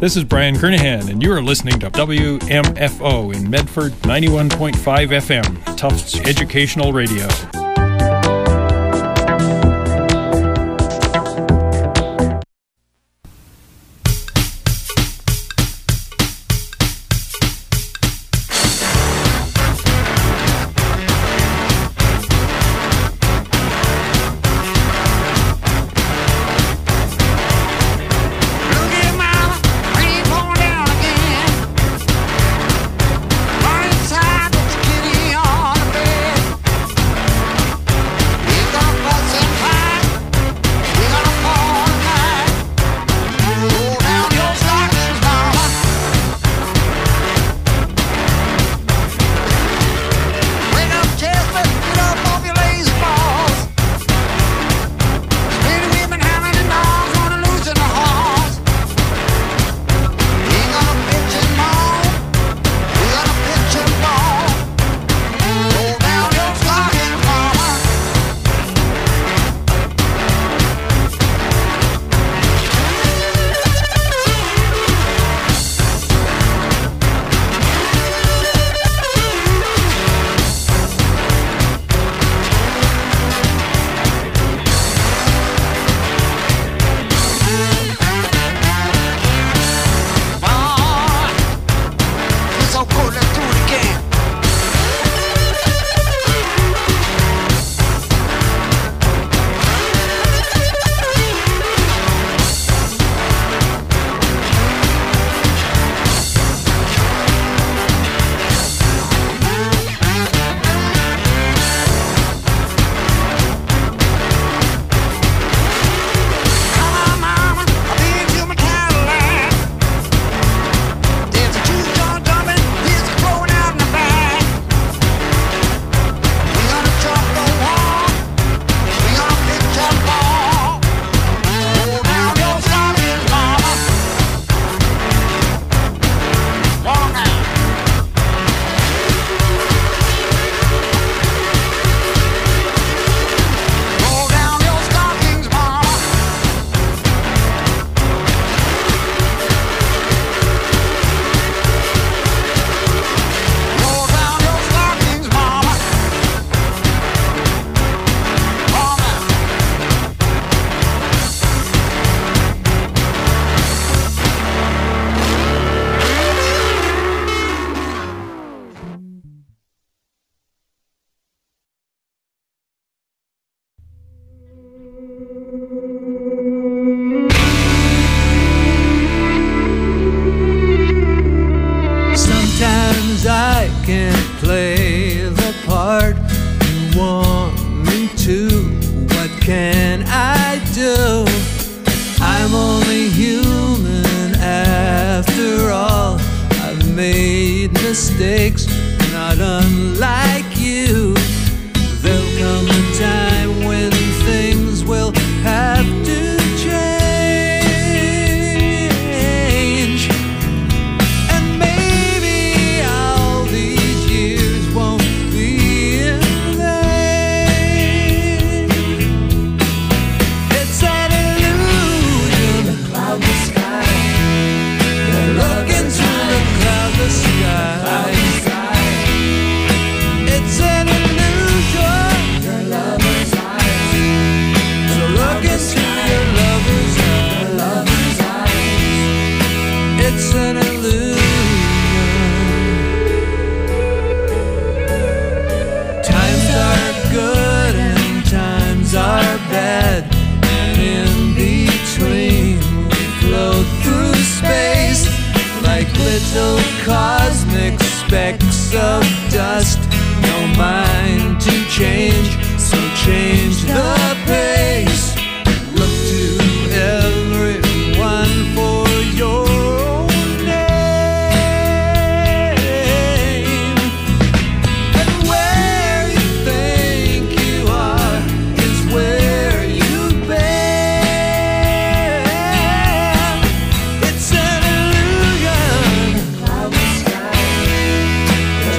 This is Brian Kernahan, and you are listening to WMFO in Medford 91.5 FM, Tufts Educational Radio.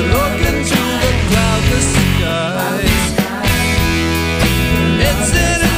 It's in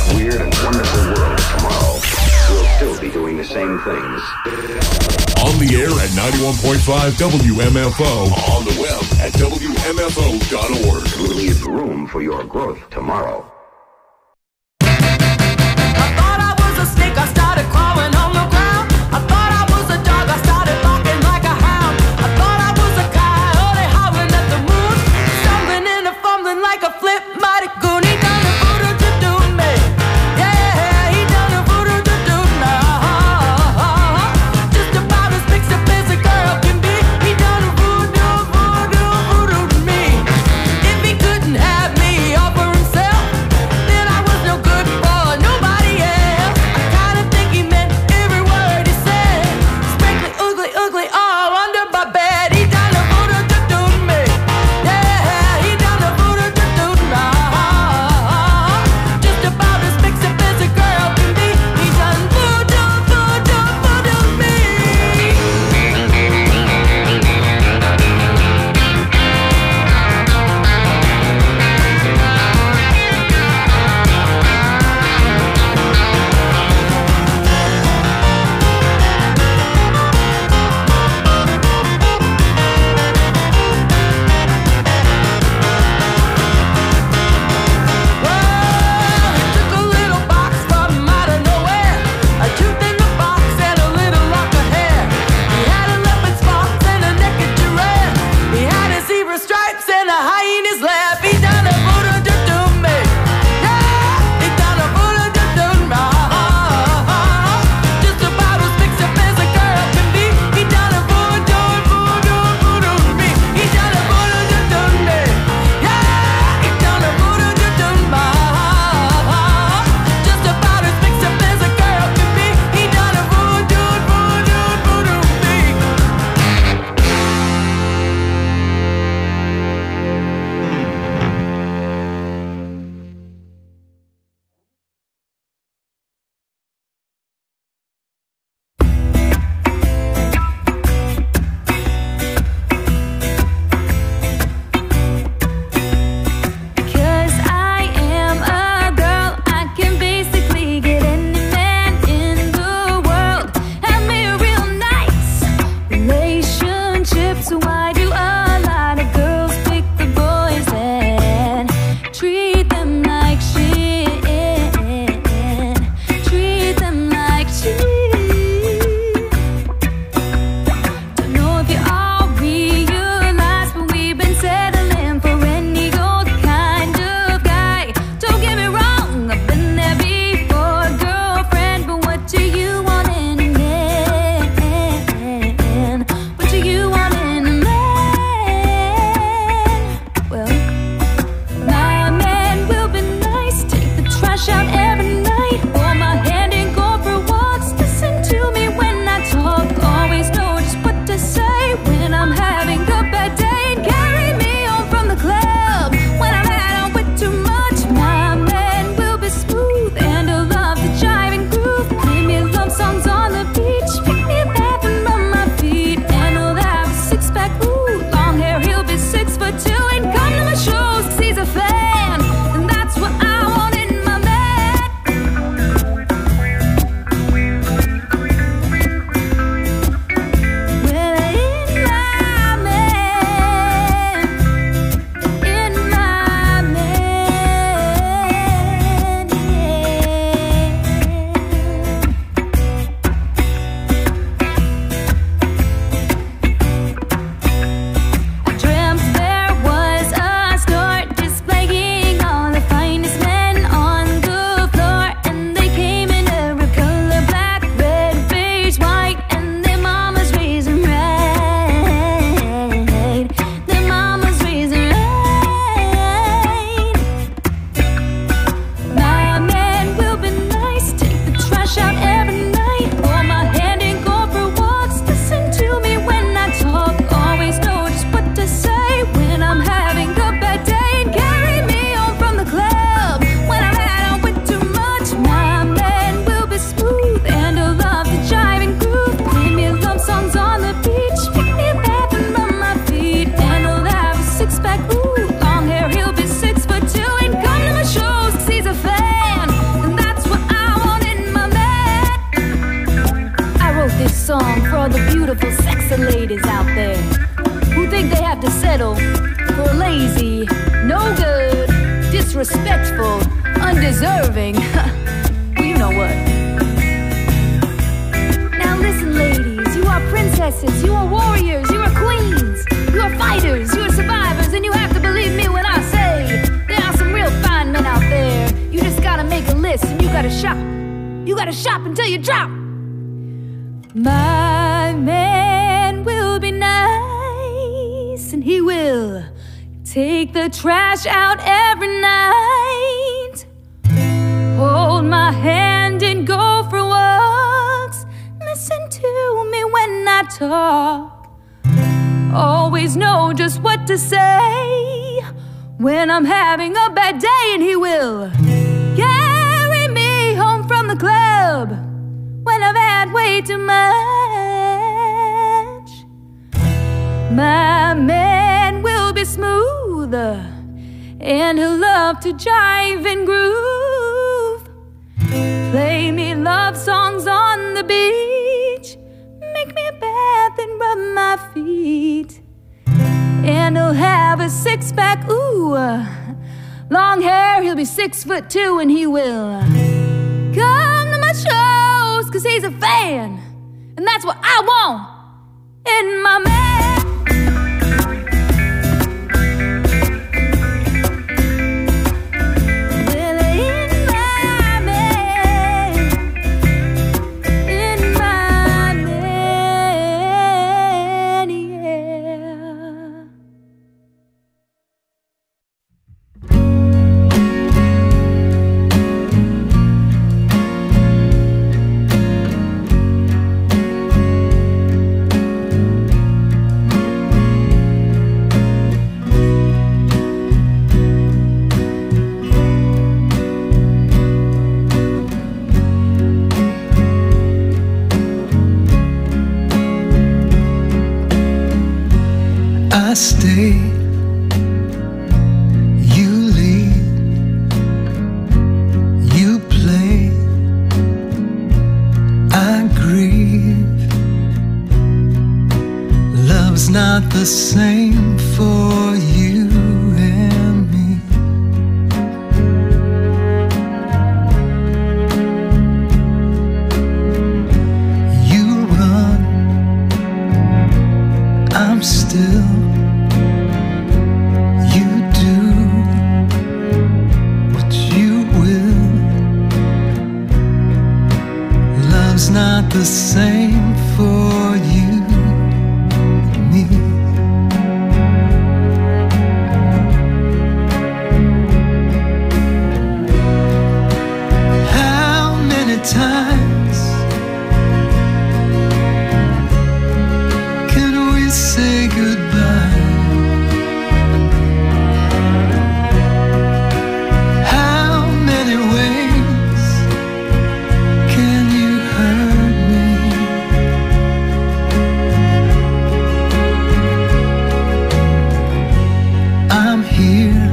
weird and wonderful world of tomorrow, we'll still be doing the same things. On the air at 91.5 WMFO. On the web at WMFO.org. We'll leave room for your growth tomorrow. ladies out there who think they have to settle for a lazy, no good, disrespectful, undeserving, well, you know what. Now listen, ladies, you are princesses, you are warriors, you are queens, you are fighters, you are survivors, and you have to believe me when I say there are some real fine men out there. You just gotta make a list and you gotta shop. You gotta shop until you drop. My man will be nice, and he will take the trash out every night, hold my hand and go for walks, listen to me when I talk, always know just what to say when I'm having a bad day, and he will carry me home from the club when I've had way too much. My man will be smooth, and he'll love to jive and groove, play me love songs on the beach, make me a bath and rub my feet, and he'll have a six-pack, ooh, long hair, he'll be 6'2", and he will come to my shows, 'cause he's a fan, and that's what I want in my man. I stay, you lead, you play, I grieve. Love's not the same for you and me. You run, I'm still. Not the same for you and me. How many times can we say goodbye? How many ways can you hurt me? I'm here,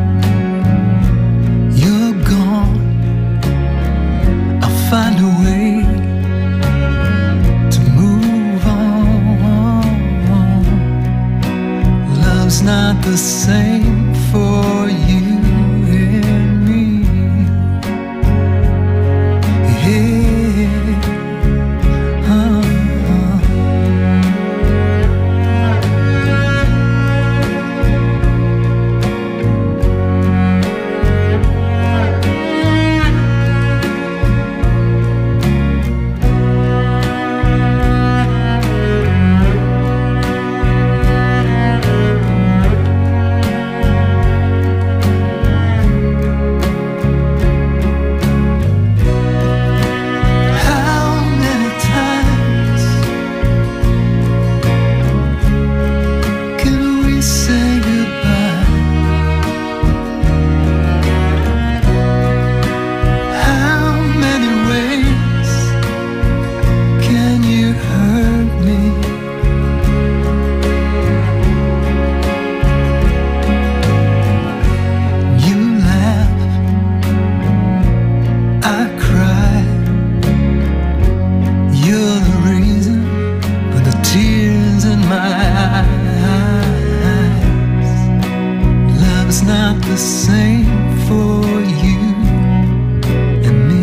you're gone. I'll find a way to move on. Love's not the same for you and me. Yeah. not the same for you and me.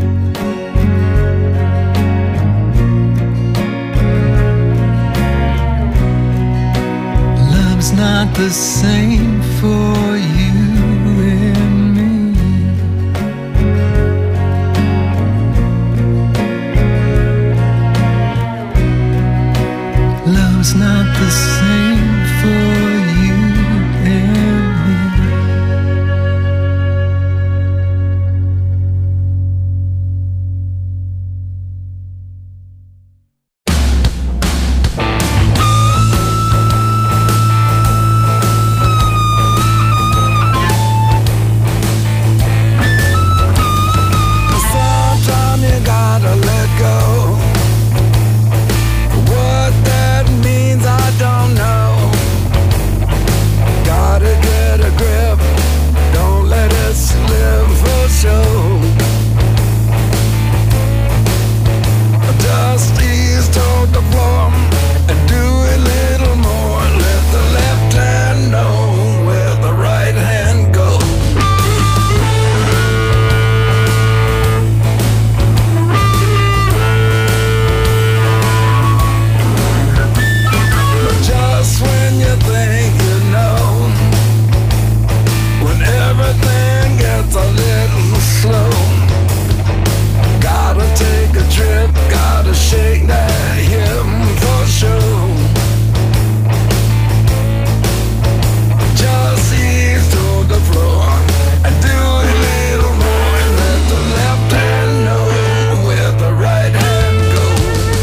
Love's not the same for you and me. Love's not the same for you and me. Sometimes you gotta let go. What that means, I don't know. Gotta get a grip, don't let it slip for sure. Just ease toward the floor and do a little more. Let the left hand know where the right hand goes. Just when you think you know, when everything gets a little slow, gotta take a trip, gotta shake that hip for sure. Just ease to the floor and do a little more, and let the left hand know where the right hand goes.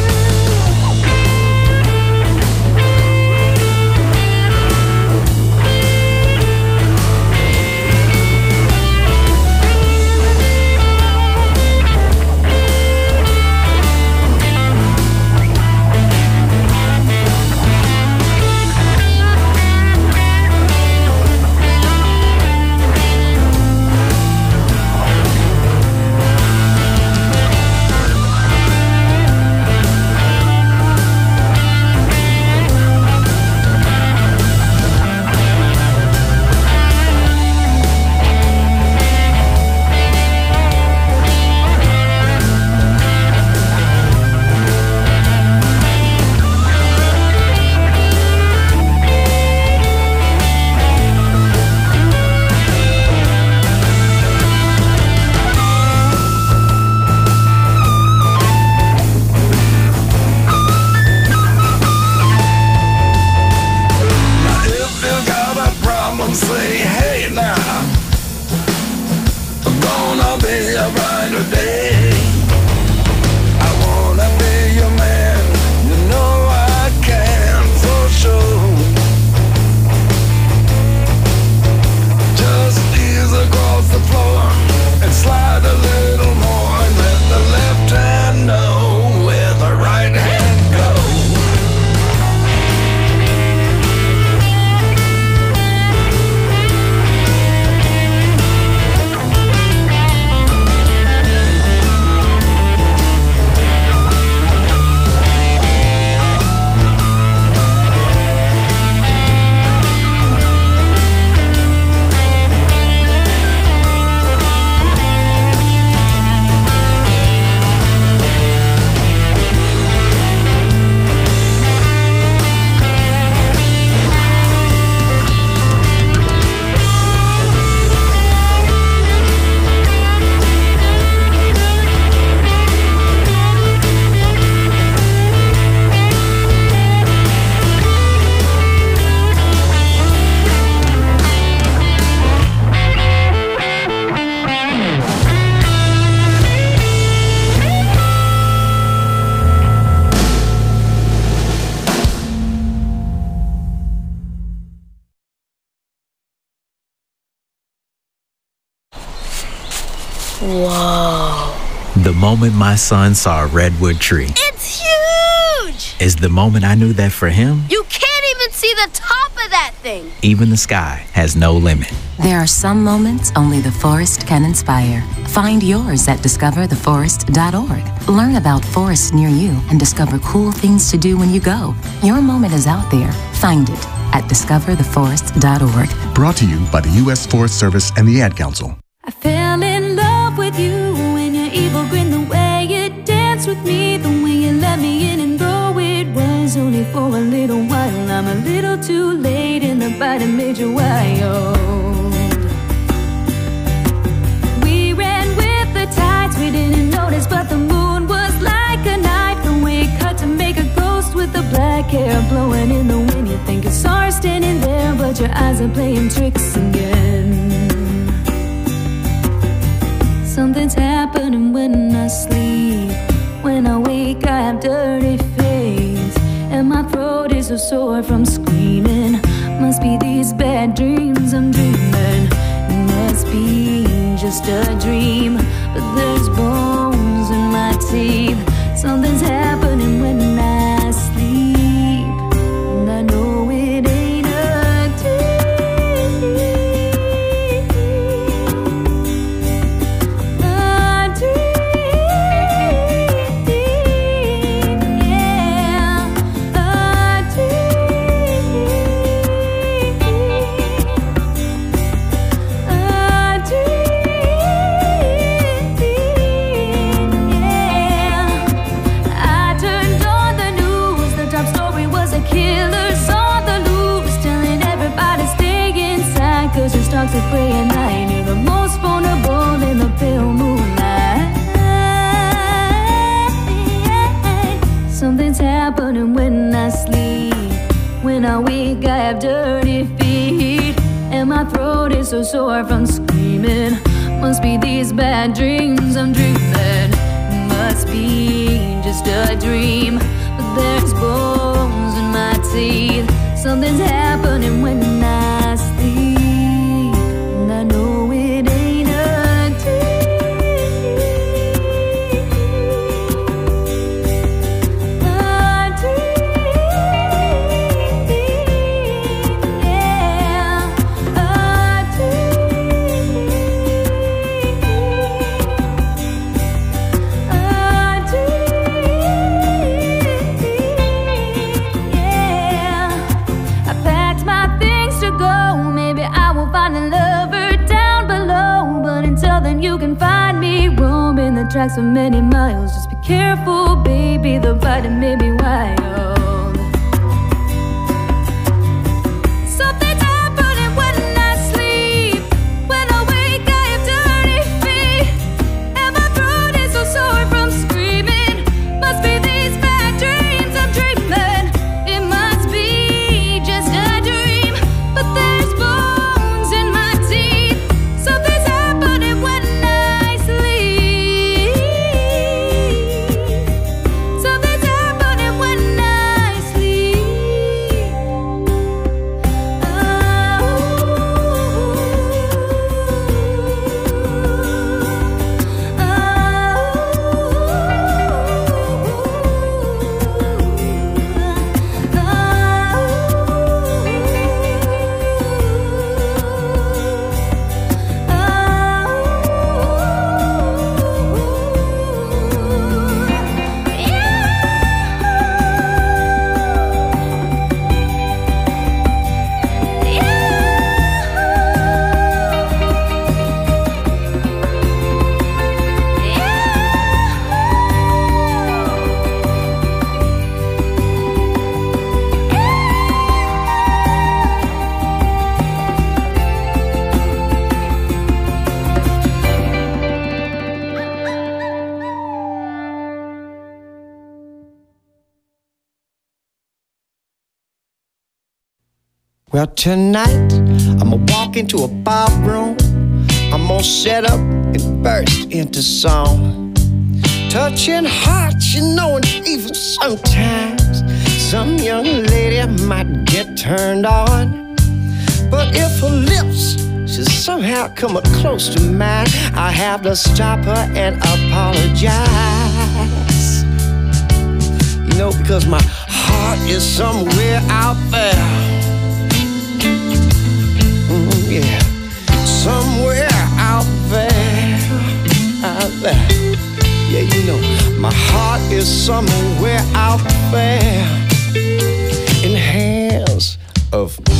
Now if you got a problem, say hey now. I'm gonna be around today. I wanna be your man, you know I can for sure. Just ease across the floor and slide a little more, and let the left hand know where the right hand goes. Whoa. The moment my son saw a redwood tree It's huge! is the moment I knew that for him, You can't even see the top of that thing. even the sky has no limit. There are some moments only the forest can inspire. Find yours at discovertheforest.org. Learn about forests near you and discover cool things to do when you go. Your moment is out there. Find it at discovertheforest.org. Brought to you by the U.S. Forest Service and the Ad Council. I fell in love with you when your evil grin, the way you danced with me, the way you let me in, and though it was only for a little while, I'm a little too late in the bite that made you wild. We ran with the tides, we didn't notice, but the moon was like a knife, the way it cut to make a ghost with the black hair blowing in the wind. You think you saw her standing there, but your eyes are playing tricks again. Something's happening when I sleep. When I wake I have dirty face, and my throat is so sore from screaming. Must be these bad dreams I'm dreaming. It must be just a dream, but there's bones in my teeth. Something's happening when I sleep, and I know it ain't a dream. A dream, yeah. A dream. A dream, yeah. I turned on the news, the top story was a killer's on the loose, telling everybody stay inside, cause your stocks are prey at night. You're the most vulnerable in the pale moonlight. Something's happening when I sleep. When I wake I have dirty feet, and my throat is so sore from screaming. Must be these bad dreams I'm dreaming. Must be just a dream, but there's bones in my teeth. Something's happening when I sleep, and I know it ain't a dream. A dream, yeah. A dream. A dream, yeah. I packed my things to go. Maybe I will find a lover down below, but until then you can find me roaming the tracks for many miles. Just be careful, baby, the bite that made me wild. Something's happening when I sleep. When I wake I have dirty feet, and my throat is so sore from screaming. Must be these bad dreams I'm dreaming. It must be just a dream, but there's bones in my teeth. Something's happening when I sleep. Something's happening when I sleep. Well, tonight I'm gonna walk into a ballroom. I'm gonna set up and burst into song, touching hearts, you know, and even sometimes some young lady might get turned on. But if her lips should somehow come up close to mine, I have to stop her and apologize. You know, because my heart is somewhere out there. Yeah, somewhere out there, out there. Yeah, you know, my heart is somewhere out there in hands of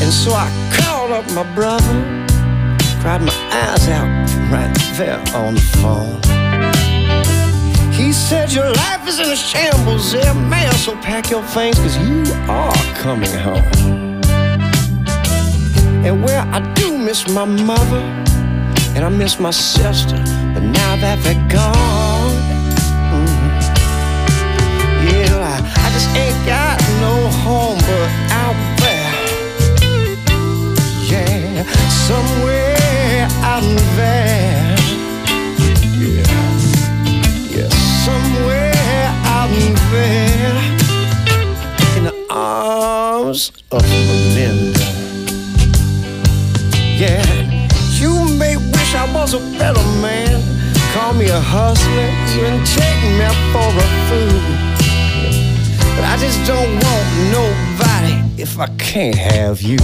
And so I called up my brother, cried my eyes out right there on the phone. He said, your life is in a shambles there, man, so pack your things, cause you are coming home. And where I do miss my mother, and I miss my sister, but now that they're gone, yeah, I just ain't got no home but out there. Yeah, somewhere out there. Yeah, somewhere out there in the arms of Melinda. Yeah, you may wish I was a better man, call me a hustler, even take me for a fool. But I just don't want nobody if I can't have you.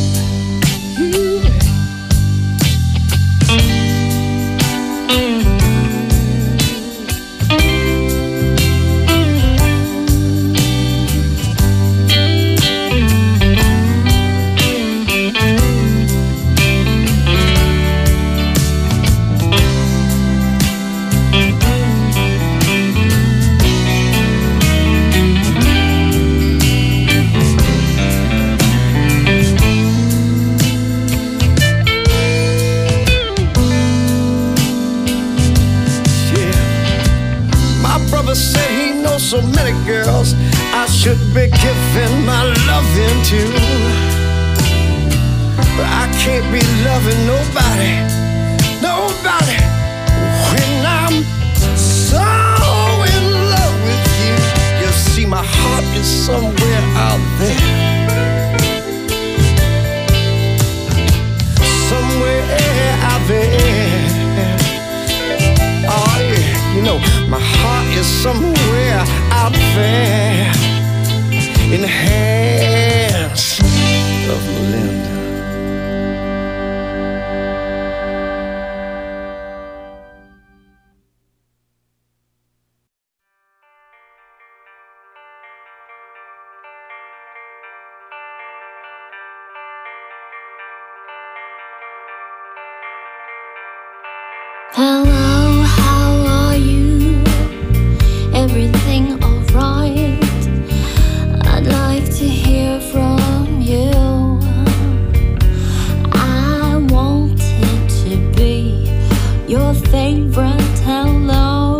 So many girls I should be giving my loving to, but I can't be loving nobody, nobody, when I'm so in love with you. You see, my heart is somewhere out there, somewhere out there. Oh yeah, you know, my heart is somewhere out there in the hands of Melinda. Hello, how are you? Everything alright? I'd like to hear from you. I wanted to be your favorite hello.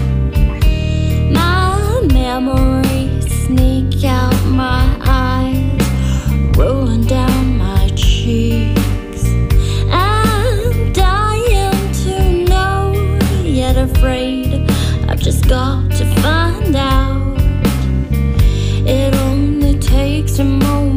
My memories sneak out my eyes, rolling down my cheeks. Afraid, I've just got to find out. It only takes a moment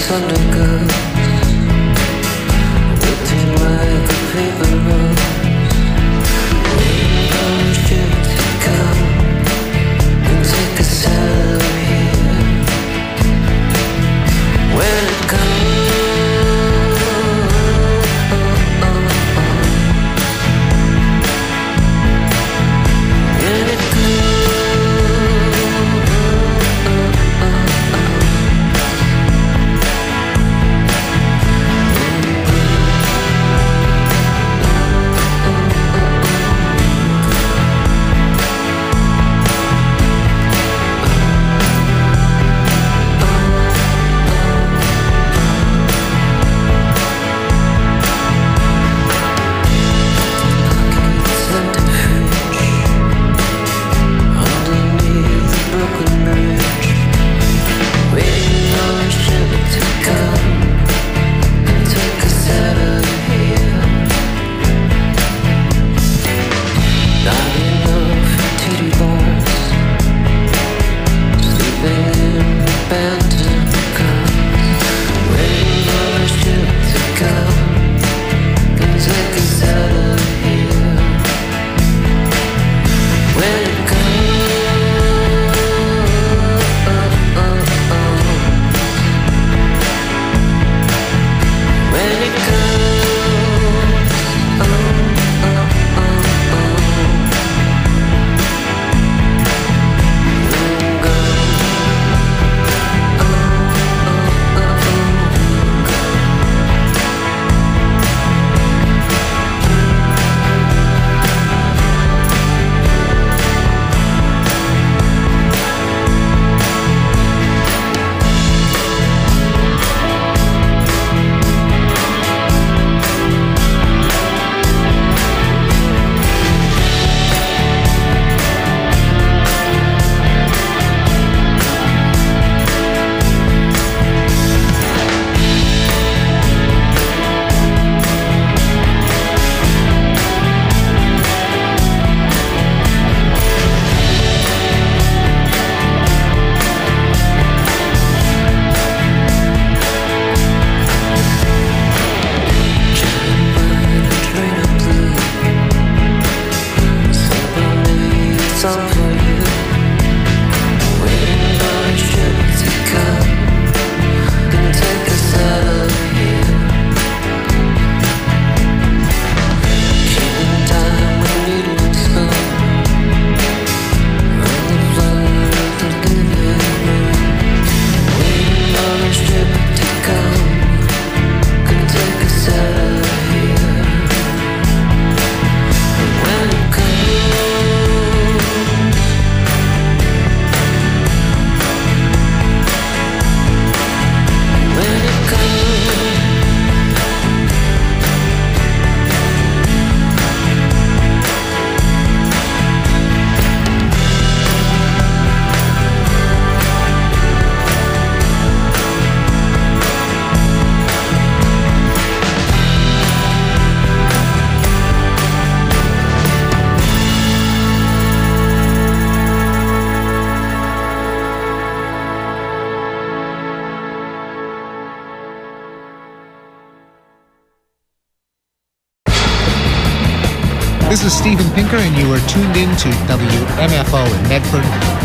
This is Steven Pinker, and you are tuned in to WMFO in Medford,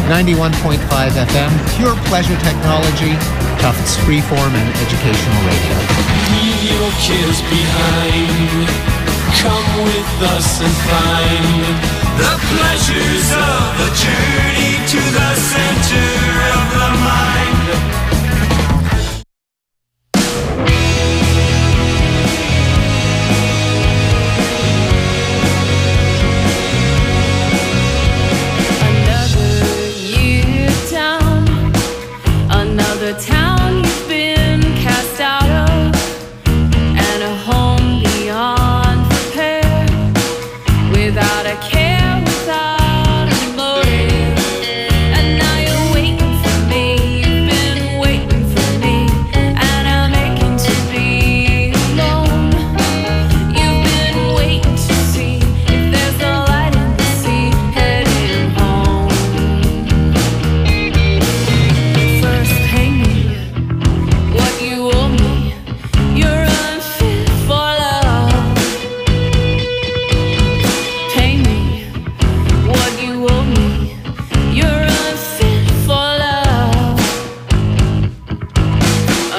91.5 FM, pure pleasure technology, Tufts freeform and educational radio. Leave your cares behind. Come with us and find the pleasures of a journey to the center of the mind. Waiting for me, you've been waiting.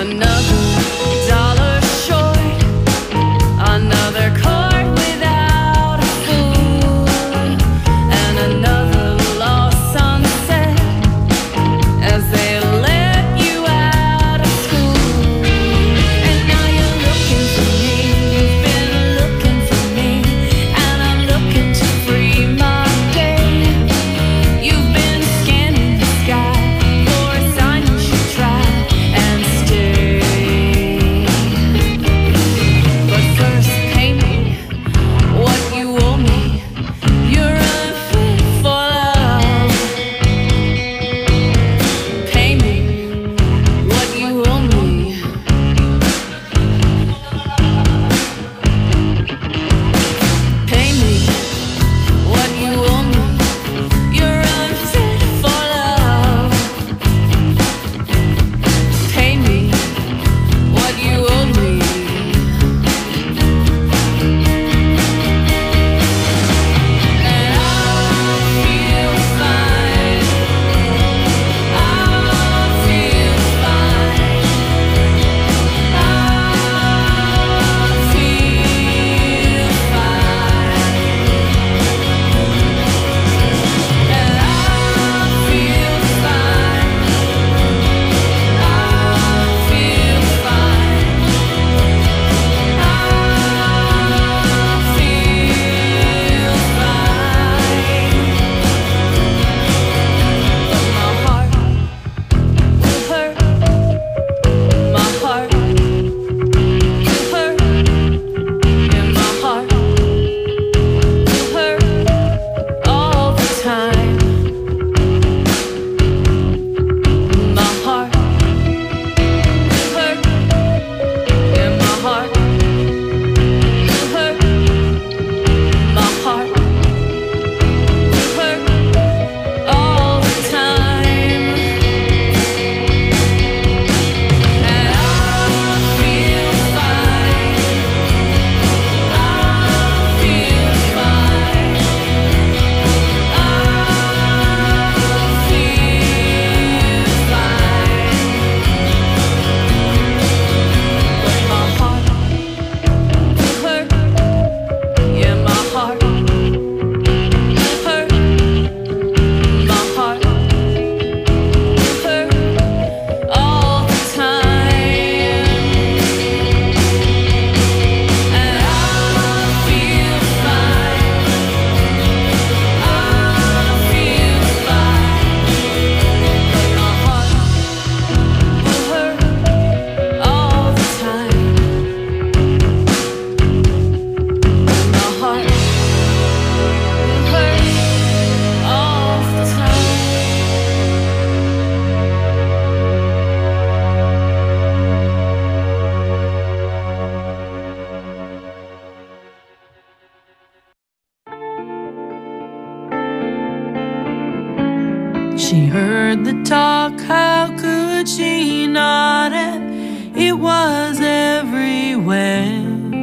She heard the talk, how could she not? And it was everywhere,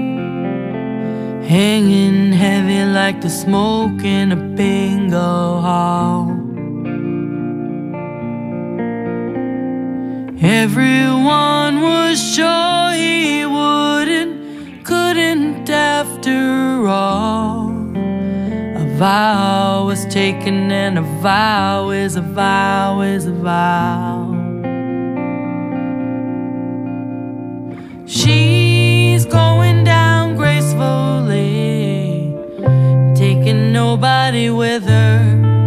hanging heavy like the smoke in a bingo hall. Everyone was sure he couldn't after all. A vow was taken, and a vow is a vow is a vow. She's going down gracefully, taking nobody with her.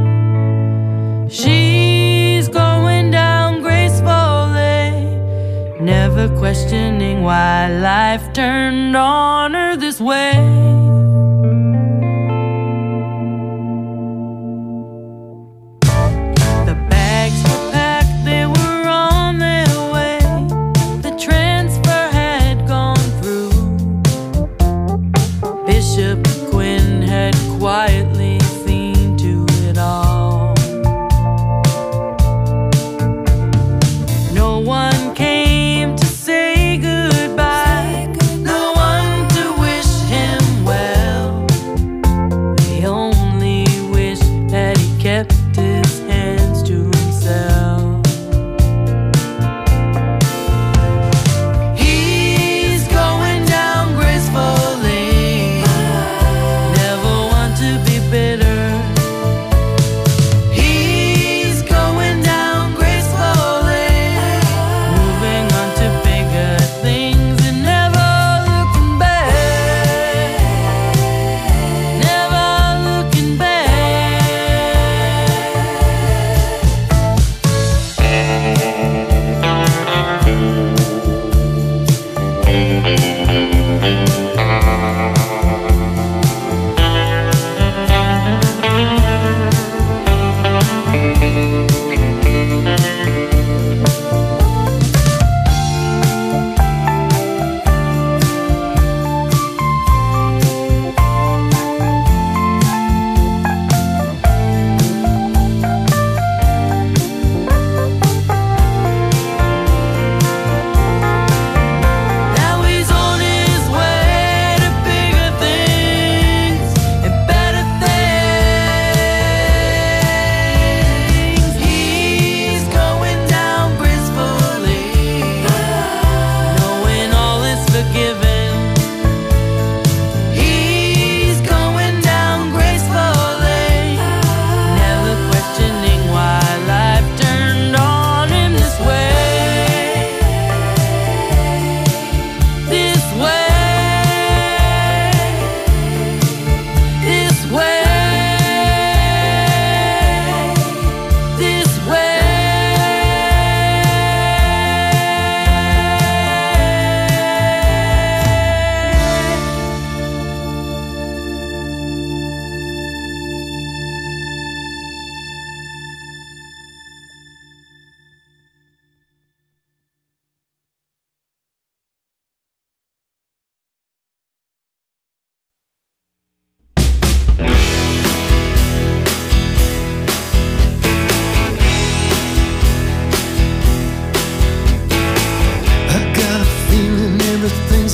She's going down gracefully, never questioning why life turned on her this way. Quietly seen to it all. No one came to say goodbye, no one to wish him well.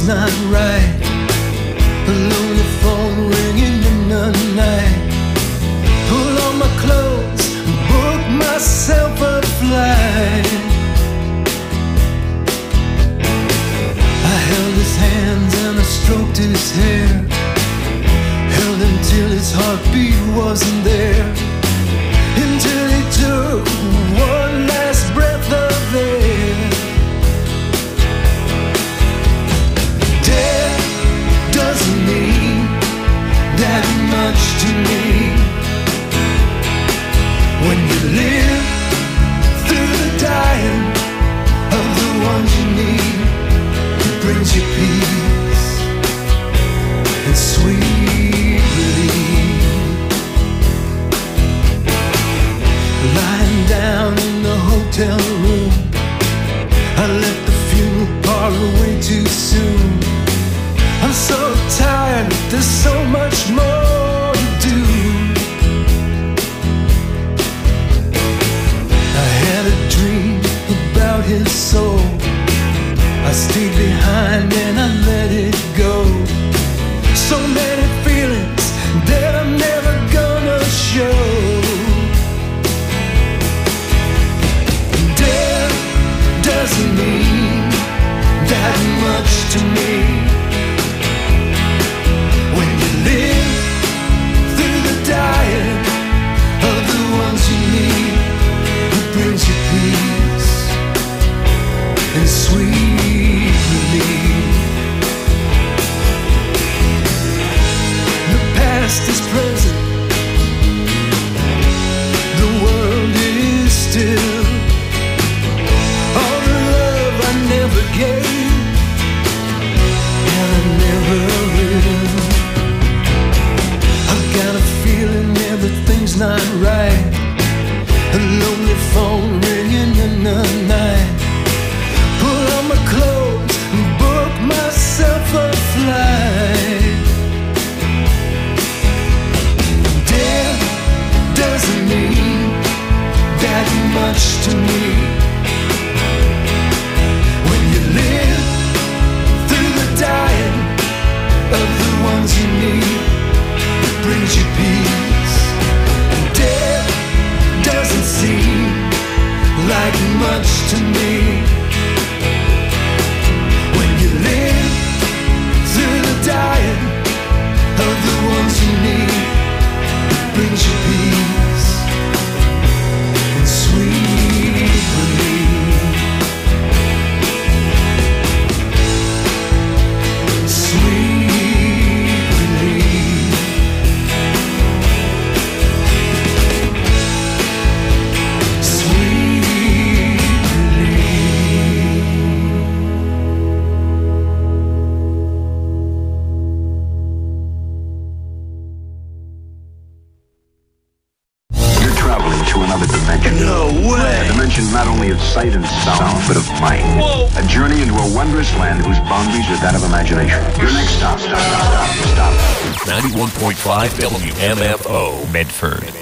not right. A lonely phone ringing in the night. Pull on my clothes, book myself a flight. I held his hands and I stroked his hair. Held him till his heartbeat wasn't there. Until he took one last breath of air. Death doesn't mean that much to me. When you live through the dying of the ones you need, it brings you peace and sweet relief. Lying down in the hotel room, I left the funeral parlor way too soon. I'm so tired, there's so much more to do. I had a dream about his soul. I stayed behind and I let it go. So many feelings that I'm never gonna show. Death doesn't mean that much to me. When you live through the dying of the ones you need, it brings you peace and sweet relief. The past is present, the world is still. All the love I never gave, and I never will. I've got a feeling everything's not right. A lonely phone ringing in the night. Pull on my clothes and book myself a flight. Death doesn't mean that much to me. When you live through the dying of the ones you need, it brings you peace. And death doesn't seem like much to me. When you live through the dying of the ones you need, it brings you peace and sweet relief. Sweet relief. Sweet relief. You're traveling to another dimension. No way! A dimension not only of sight and sound, but of mind. Whoa. A journey into a wondrous land whose boundaries are that of imagination. Your next stop. 91.5 WMFO, Medford.